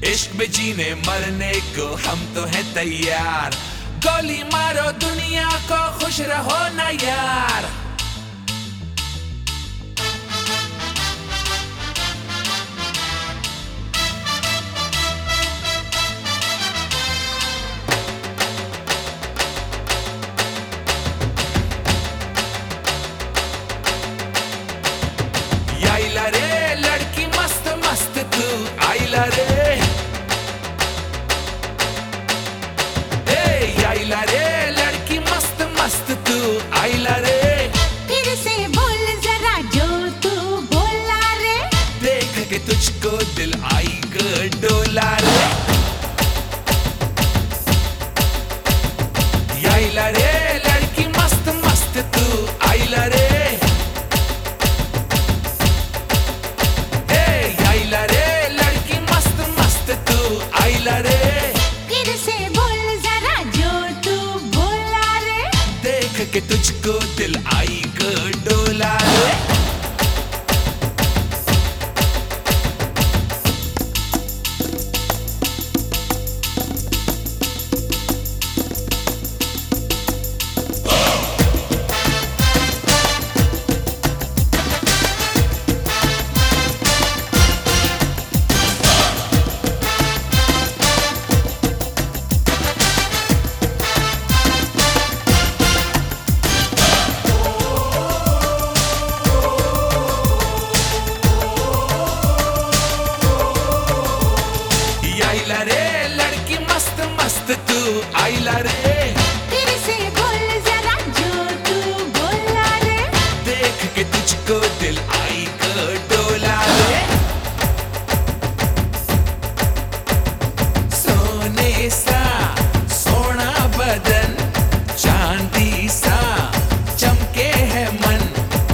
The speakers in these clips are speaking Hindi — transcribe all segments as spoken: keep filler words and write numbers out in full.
इश्क में जीने मरने को हम तो हैं तैयार। गोली मारो दुनिया को, खुश रहो ना यार। आइला रे लड़की मस्त मस्त तू, आइला रे ए आइला रे लड़की मस्त मस्त तू, आइला रे। फिर से बोल जरा जो तू बोला रे, देख के तुझको दिल आई ग डोला रे। आइला रे लड़की मस्त मस्त तू, आइला रे आइला रे। फिर से बोल जरा जो तू बोला रे, देख के तुझको दिल आई ग डोला रे। आइला रे लड़की मस्त मस्त तू, आइला रे। फिर से बोल जरा जो तू बोला रे, देख के तुझको दिल आई ग डोला रे। सोने सा सोना बदन, चांदी सा चमके है मन।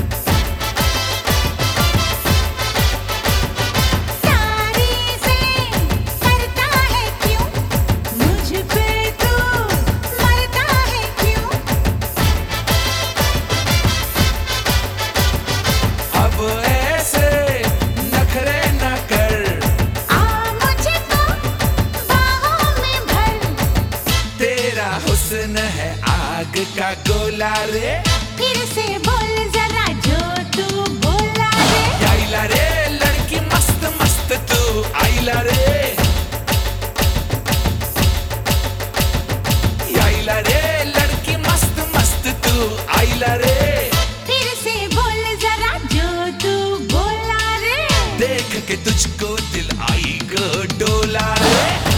हुस्न है आग का गोला रे। फिर से बोल जरा जो तू बोला रे, आइला रे लड़की मस्त मस्त तू, आइला रे। आइला रे लड़की मस्त मस्त तू, आइला रे। फिर से बोल जरा जो तू बोला रे, देख के तुझको दिल आई ग डोला रे।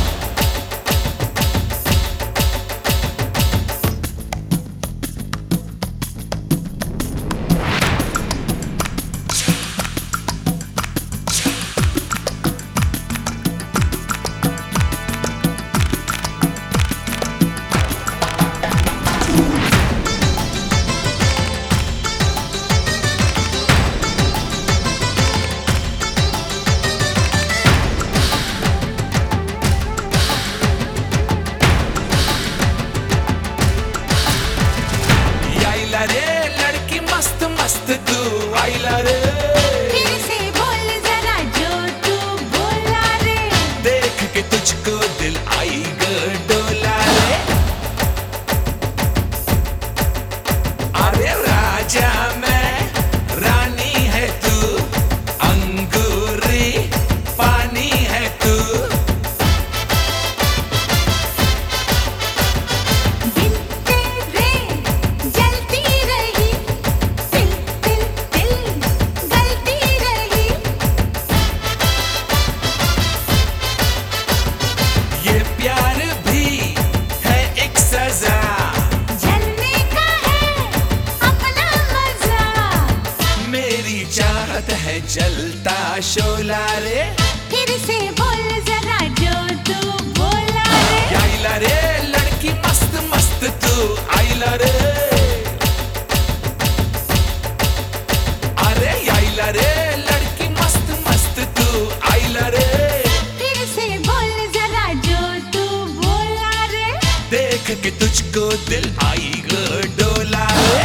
आइला रे लड़की मस्त मस्त तू, आइला रे। फिर से बोल जरा जो तू बोला रे, देख के तुझको दिल आई ग डोला रे। अरे राजा मैं रानी है तू, अंगूरी पानी है तू। दिल तेरे जलती रही, दिल दिल दिल गलती रही। ये प्यार भी है एक सजा, जलने का है अपना मजा। मेरी चाहत है जलता शोला रे। फिर से बोल जरा जो तू बोला रे, आइला रे लड़की मस्त मस्त तू, आइला रे। अरे आइला रे लड़की मस्त मस्त तू, आइला रे। फिर से बोल जरा जो तू बोला रे, देख के तुझको दिल आई ग डोला रे।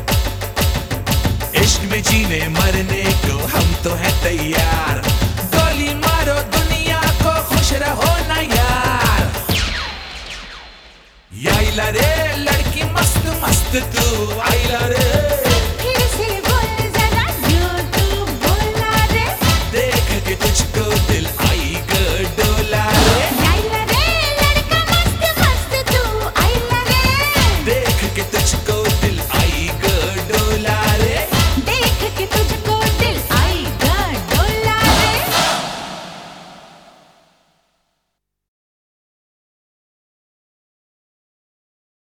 इश्क में जीने मरने को हम तो हैं तैयार। गोली गोली मारो दुनिया को खुश रहो ना यार। याइला रे लड़की मस्त मस्त तू, आई